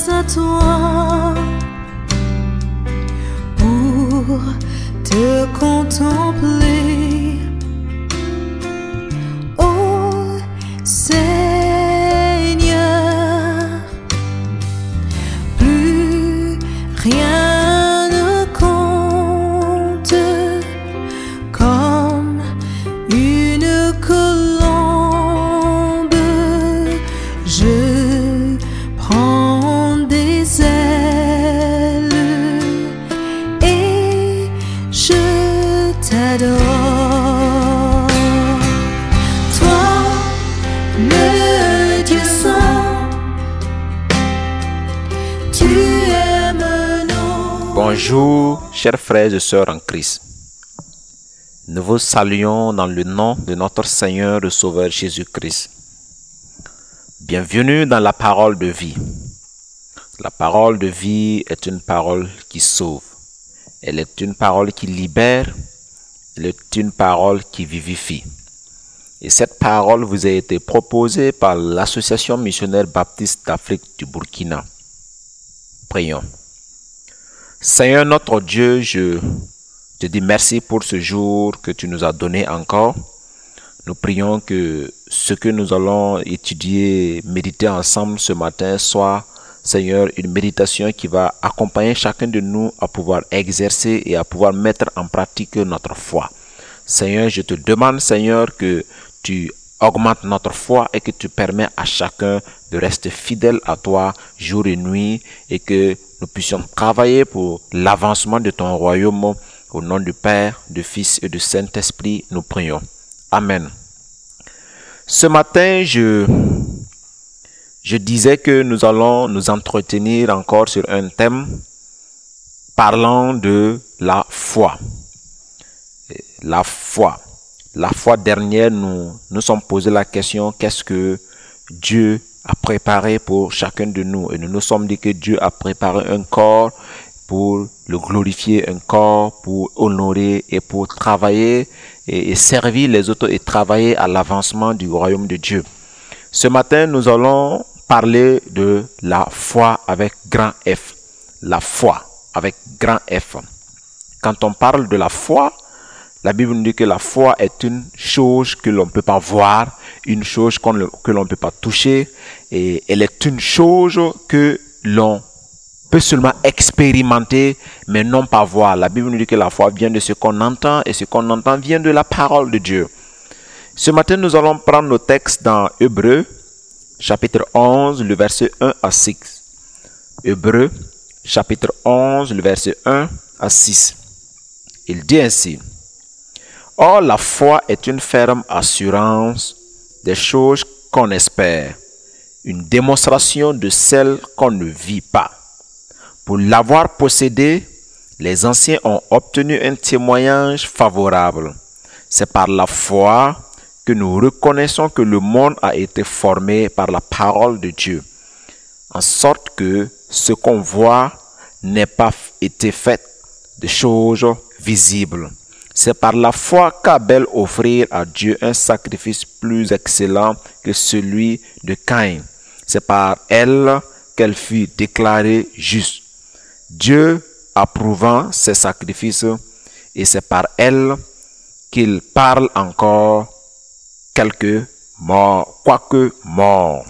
à toi pour te contempler, ô Seigneur. Plus rien ne compte, comme une colombe, je prends des ailes et je t'adore. Toi, le Dieu saint, tu aimes nos... Bonjour, chers frères et sœurs en Christ. Nous vous saluons dans le nom de notre Seigneur et Sauveur Jésus-Christ. Bienvenue dans la parole de vie. La parole de vie est une parole qui sauve. Elle est une parole qui libère. Elle est une parole qui vivifie. Et cette parole vous a été proposée par l'Association missionnaire baptiste d'Afrique du Burkina. Prions. Seigneur notre Dieu, je te dis merci pour ce jour que tu nous as donné encore. Nous prions que ce que nous allons étudier, méditer ensemble ce matin soit, Seigneur, une méditation qui va accompagner chacun de nous à pouvoir exercer et à pouvoir mettre en pratique notre foi. Seigneur, je te demande, Seigneur, que tu augmentes notre foi et que tu permets à chacun de rester fidèle à toi jour et nuit et que nous puissions travailler pour l'avancement de ton royaume. Au nom du Père, du Fils et du Saint-Esprit, nous prions. Amen. Ce matin, je disais que nous allons nous entretenir encore sur un thème parlant de la foi. La foi. La fois dernière, nous sommes posé la question, qu'est-ce que Dieu a préparé pour chacun de nous? Et nous nous sommes dit que Dieu a préparé un corps pour le glorifier, un corps pour honorer et pour travailler et servir les autres et travailler à l'avancement du royaume de Dieu. Ce matin, nous allons parler de la foi avec grand F. La foi avec grand F. Quand on parle de la foi, la Bible nous dit que la foi est une chose que l'on ne peut pas voir, une chose que l'on ne peut pas toucher, et elle est une chose que l'on peut seulement expérimenter, mais non pas voir. La Bible nous dit que la foi vient de ce qu'on entend, et ce qu'on entend vient de la parole de Dieu. Ce matin, nous allons prendre nos textes dans Hébreux, chapitre 11, le verset 1 à 6. Hébreux, chapitre 11, le verset 1 à 6. Il dit ainsi: Or, la foi est une ferme assurance des choses qu'on espère, une démonstration de celles qu'on ne vit pas. Pour l'avoir possédée, les anciens ont obtenu un témoignage favorable. C'est par la foi que nous reconnaissons que le monde a été formé par la parole de Dieu, en sorte que ce qu'on voit n'est pas été fait de choses visibles. C'est par la foi qu'Abel offrit à Dieu un sacrifice plus excellent que celui de Caïn. C'est par elle qu'elle fut déclarée juste, Dieu approuvant ses sacrifices, et c'est par elle qu'il parle encore quoique mort.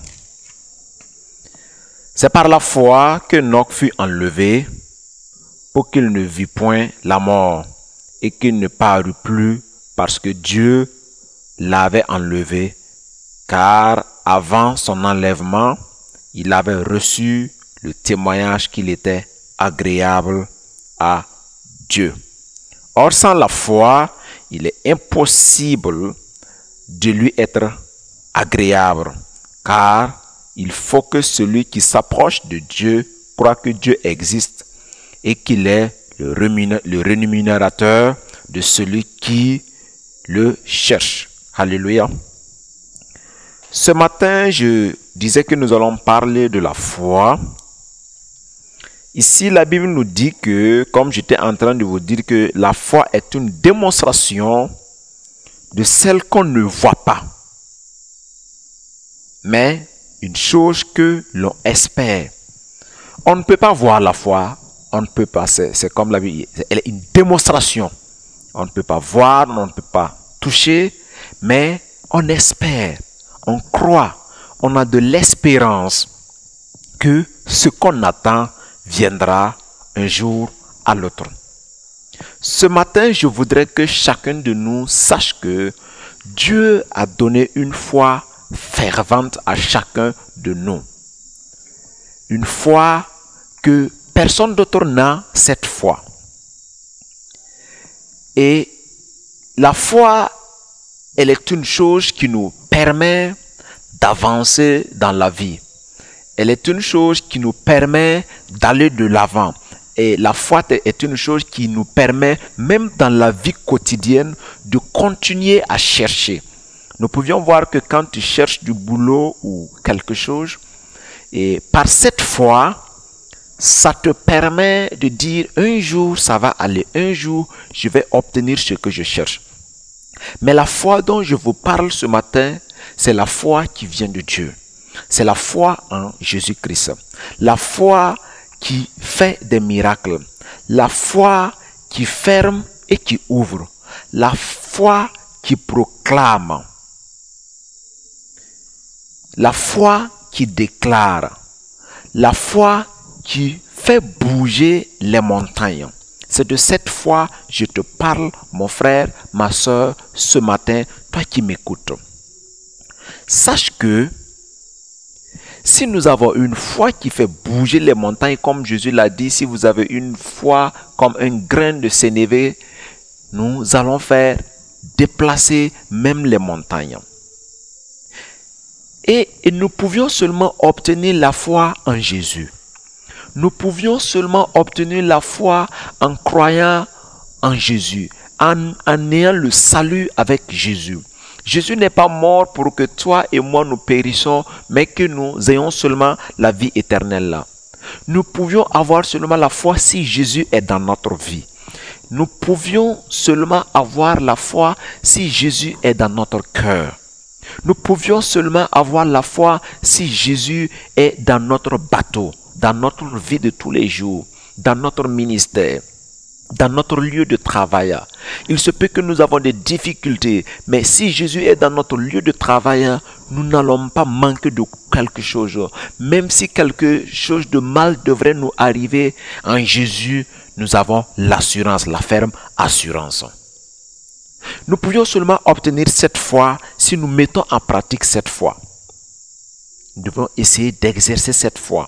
C'est par la foi que Enoch fut enlevé pour qu'il ne vit point la mort, et qu'il ne parut plus parce que Dieu l'avait enlevé, car avant son enlèvement, il avait reçu le témoignage qu'il était agréable à Dieu. Or, sans la foi, il est impossible de lui être agréable, car il faut que celui qui s'approche de Dieu croit que Dieu existe et qu'il est le rémunérateur de celui qui le cherche. Alléluia. Ce matin, je disais que nous allons parler de la foi. Ici, la Bible nous dit que, comme j'étais en train de vous dire, que la foi est une démonstration de celle qu'on ne voit pas, mais une chose que l'on espère. On ne peut pas voir la foi, on ne peut pas, c'est comme la Bible, elle est une démonstration. On ne peut pas voir, on ne peut pas toucher, mais on espère, on croit, on a de l'espérance que ce qu'on attend viendra un jour à l'autre. Ce matin, je voudrais que chacun de nous sache que Dieu a donné une foi fervente à chacun de nous. Une foi que personne d'autre n'a, cette foi. Et la foi, elle est une chose qui nous permet d'avancer dans la vie. Elle est une chose qui nous permet d'aller de l'avant. Et la foi est une chose qui nous permet, même dans la vie quotidienne, de continuer à chercher. Nous pouvions voir que quand tu cherches du boulot ou quelque chose, et par cette foi, ça te permet de dire un jour ça va aller, un jour je vais obtenir ce que je cherche. Mais la foi dont je vous parle ce matin, c'est la foi qui vient de Dieu. C'est la foi en Jésus-Christ. La foi qui fait des miracles. La foi qui ferme et qui ouvre. La foi qui proclame. La foi qui déclare. La foi qui fait bouger les montagnes. C'est de cette foi que je te parle, mon frère, ma soeur, ce matin, toi qui m'écoutes. Sache que si nous avons une foi qui fait bouger les montagnes, comme Jésus l'a dit, si vous avez une foi comme un grain de sénévé, nous allons faire déplacer même les montagnes. Et nous pouvions seulement obtenir la foi en Jésus. Nous pouvions seulement obtenir la foi en croyant en Jésus, en ayant le salut avec Jésus. Jésus n'est pas mort pour que toi et moi nous périssions, mais que nous ayons seulement la vie éternelle là. Nous pouvions avoir seulement la foi si Jésus est dans notre vie. Nous pouvions seulement avoir la foi si Jésus est dans notre cœur. Nous pouvions seulement avoir la foi si Jésus est dans notre bateau, dans notre vie de tous les jours, dans notre ministère, dans notre lieu de travail. Il se peut que nous avons des difficultés, mais si Jésus est dans notre lieu de travail, nous n'allons pas manquer de quelque chose. Même si quelque chose de mal devrait nous arriver, en Jésus, nous avons l'assurance, la ferme assurance. Nous pouvions seulement obtenir cette foi si nous mettons en pratique cette foi. Nous devons essayer d'exercer cette foi.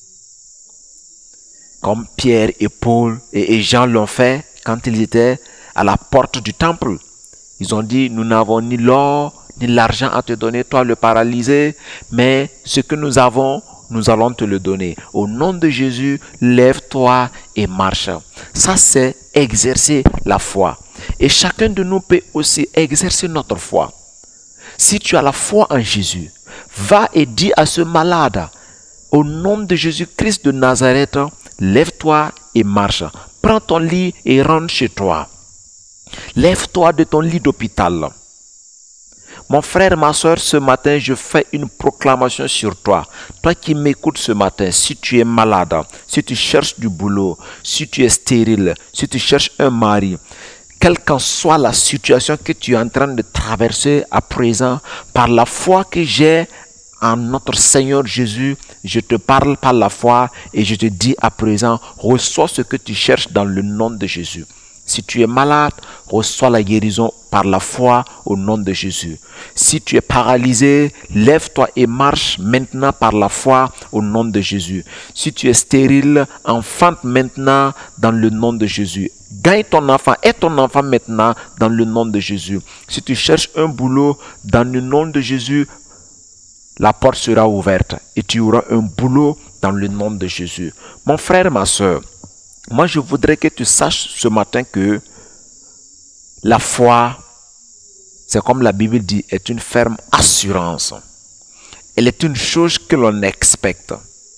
Comme Pierre et Paul et Jean l'ont fait quand ils étaient à la porte du temple. Ils ont dit, nous n'avons ni l'or ni l'argent à te donner, toi le paralysé, mais ce que nous avons, nous allons te le donner. Au nom de Jésus, lève-toi et marche. Ça, c'est exercer la foi. Et chacun de nous peut aussi exercer notre foi. Si tu as la foi en Jésus, va et dis à ce malade, au nom de Jésus-Christ de Nazareth, lève-toi et marche. Prends ton lit et rentre chez toi. Lève-toi de ton lit d'hôpital. Mon frère, ma soeur, ce matin, je fais une proclamation sur toi. Toi qui m'écoutes ce matin, si tu es malade, si tu cherches du boulot, si tu es stérile, si tu cherches un mari, quelle qu'en soit la situation que tu es en train de traverser à présent, par la foi que j'ai en notre Seigneur Jésus, je te parle par la foi et je te dis à présent, reçois ce que tu cherches dans le nom de Jésus. Si tu es malade, reçois la guérison par la foi au nom de Jésus. Si tu es paralysé, lève-toi et marche maintenant par la foi au nom de Jésus. Si tu es stérile, enfante maintenant dans le nom de Jésus. Gagne ton enfant, aie ton enfant maintenant dans le nom de Jésus. Si tu cherches un boulot dans le nom de Jésus, la porte sera ouverte et tu auras un boulot dans le nom de Jésus. Mon frère, ma soeur, moi je voudrais que tu saches ce matin que la foi, c'est comme la Bible dit, est une ferme assurance. Elle est une chose que l'on expecte.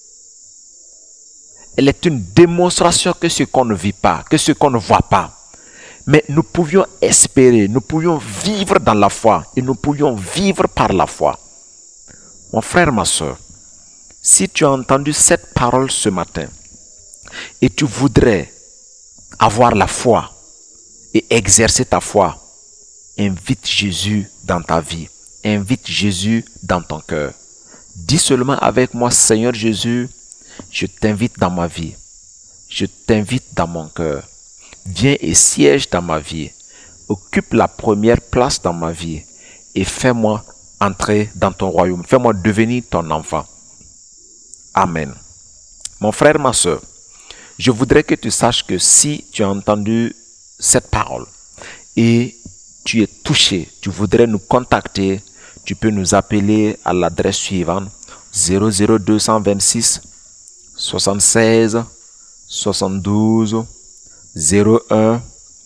Elle est une démonstration que ce qu'on ne vit pas, que ce qu'on ne voit pas. Mais nous pouvions espérer, nous pouvions vivre dans la foi et nous pouvions vivre par la foi. Mon frère, ma soeur, Si tu as entendu cette parole ce matin et tu voudrais avoir la foi et exercer ta foi, invite Jésus dans ta vie. Invite Jésus dans ton cœur. Dis seulement avec moi, Seigneur Jésus, je t'invite dans ma vie. Je t'invite dans mon cœur. Viens et siège dans ma vie. Occupe la première place dans ma vie et fais-moi entrer dans ton royaume. Fais-moi devenir ton enfant. Amen. Mon frère, ma soeur, je voudrais que tu saches que si tu as entendu cette parole et tu es touché, tu voudrais nous contacter, tu peux nous appeler à l'adresse suivante 00226 76 72 01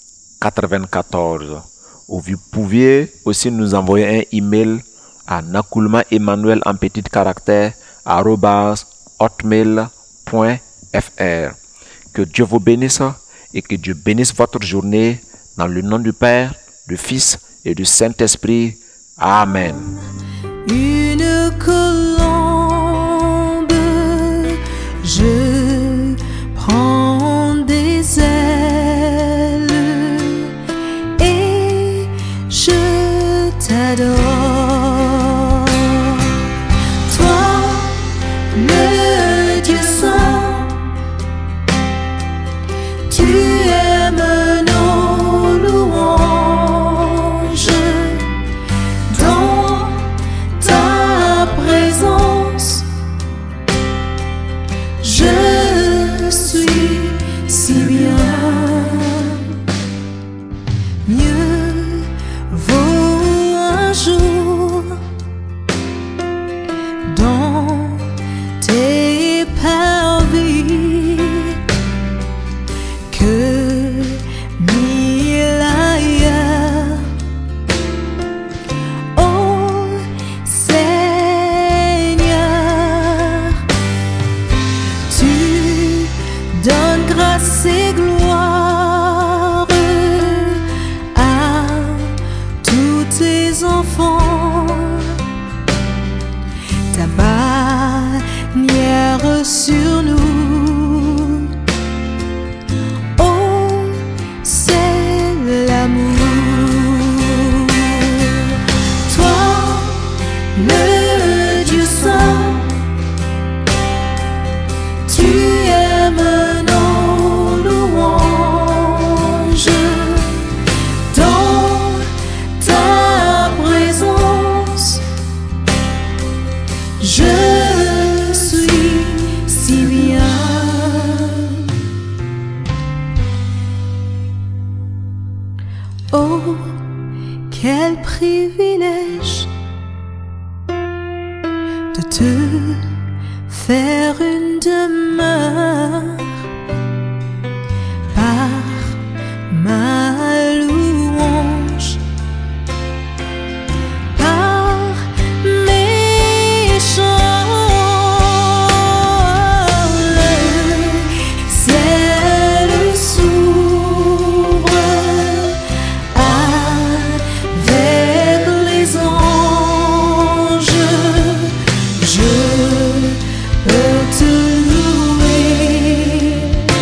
94. Ou vous pouvez aussi nous envoyer un email à nakulmaemmanuel en petit caractère @hotmail.fr. Que Dieu vous bénisse et que Dieu bénisse votre journée dans le nom du Père, du Fils et du Saint-Esprit. Amen. Une colombe, je prends des ailes et je t'adore. Toi, le Dieu saint, tu aimes nos louanges. Dans ta présence, je suis si bien. Mieux vaut un jour dans tes parvis que 1000 ailleurs. Oh Seigneur, tu donnes grâce et gloire à tous tes enfants. Ta bannière sur nous, oh, c'est l'amour. Toi, le Dieu saint, tu aimes nos louanges. Dans ta présence, je suis si bien. Oh, quel privilège de te faire une demeure par ma louange, par mes chants. Le ciel s'ouvre avec les anges. Je peux te louer,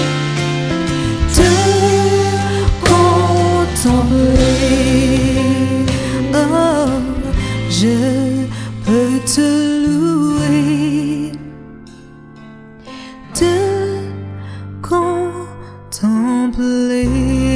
te contempler. Oh, je peux te louer, te contempler.